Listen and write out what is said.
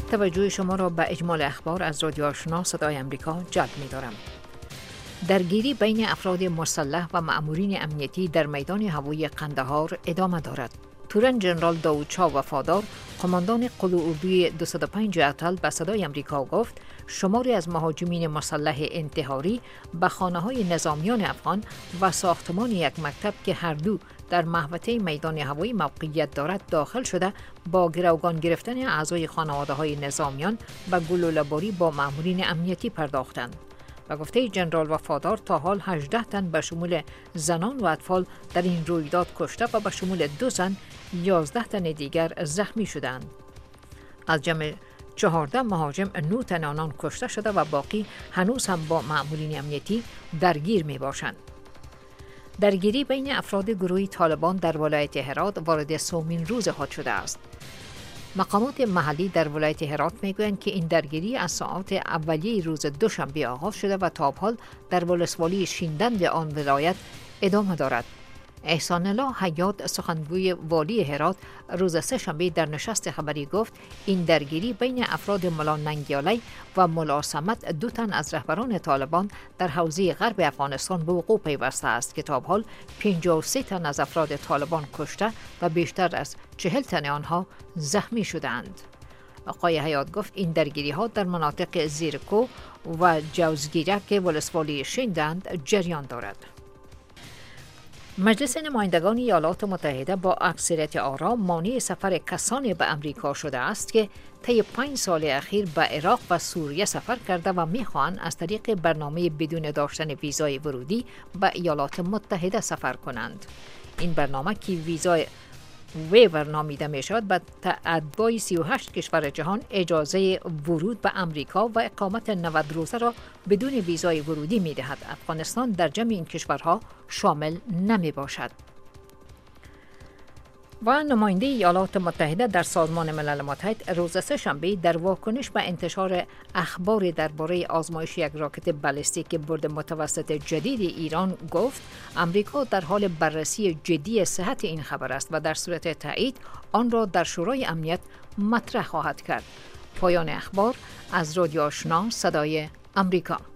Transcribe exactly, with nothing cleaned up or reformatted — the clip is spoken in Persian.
توجه شما را به اجمال اخبار از رادیو آشنا صدای امریکا جلب می دارم. درگیری بین افراد مسلح و مأمورین امنیتی در میدان هوایی قندهار ادامه دارد. تورن جنرال داود شاه وفادار، قماندان قوه اردوی دویست و پنج اتل به صدای امریکا گفت شماری از مهاجمین مسلح انتحاری به خانه‌های نظامیان افغان و ساختمان یک مکتب که هر دو در محوطه میدان هوایی موقعیت دارد داخل شده با گروگان گرفتن اعضای خانواده‌های نظامیان و گلوله‌باری با مأمورین امنیتی پرداختند. و گفته جنرال وفادار تا حال هجده تن به شمول زنان و اطفال در این رویداد کشته و به شمول دو زن یازده تن دیگر زخمی شدند. از جمع چهارده مهاجم نه تن آنان کشته شده و باقی هنوز هم با مأمورین امنیتی درگیر می باشند. درگیری بین افراد گروه طالبان در ولایت هرات وارد سومین روز خود شده است. مقامات محلی در ولایت هرات میگویند که این درگیری از ساعات اولیه روز دوشنبه آغاز شده و تا حال در ولسوالی شیندند آن ولایت ادامه دارد. احسان الله حیات سخنگوی والی هرات روز سه‌شنبه در نشست خبری گفت این درگیری بین افراد ملا ننگیالی و ملا صمد دو تن از رهبران طالبان در حوزه غرب افغانستان به وقوع پیوسته است که تا حال پنجاه و سه تن از افراد طالبان کشته و بیشتر از چهل تن آنها زخمی شدند. آقای حیات گفت این درگیری ها در مناطق زیرکو و جوزگیرک ولسوالی شیندند جریان دارد. مجلس نمایندگان ایالات متحده با اکثریت آرا مانع سفر کسانی به امریکا شده است که طی پنج سال اخیر به عراق و سوریه سفر کرده و می‌خواهند از طریق برنامه بدون داشتن ویزای ورودی به ایالات متحده سفر کنند. این برنامه که ویزای ویور نامیده می شود به اتباع سی و هشت کشور جهان اجازه ورود به امریکا و اقامت نود روزه را بدون ویزای ورودی می دهد. افغانستان در جمع این کشورها شامل نمی باشد. و نماینده ایالات متحده در سازمان ملل متحد روز سه‌شنبه در واکنش به انتشار اخبار درباره آزمایش یک راکت بالستیک برد متوسط جدید ایران گفت امریکا در حال بررسی جدی صحت این خبر است و در صورت تایید آن را در شورای امنیت مطرح خواهد کرد. پایان اخبار از رادیو آشنا صدای امریکا.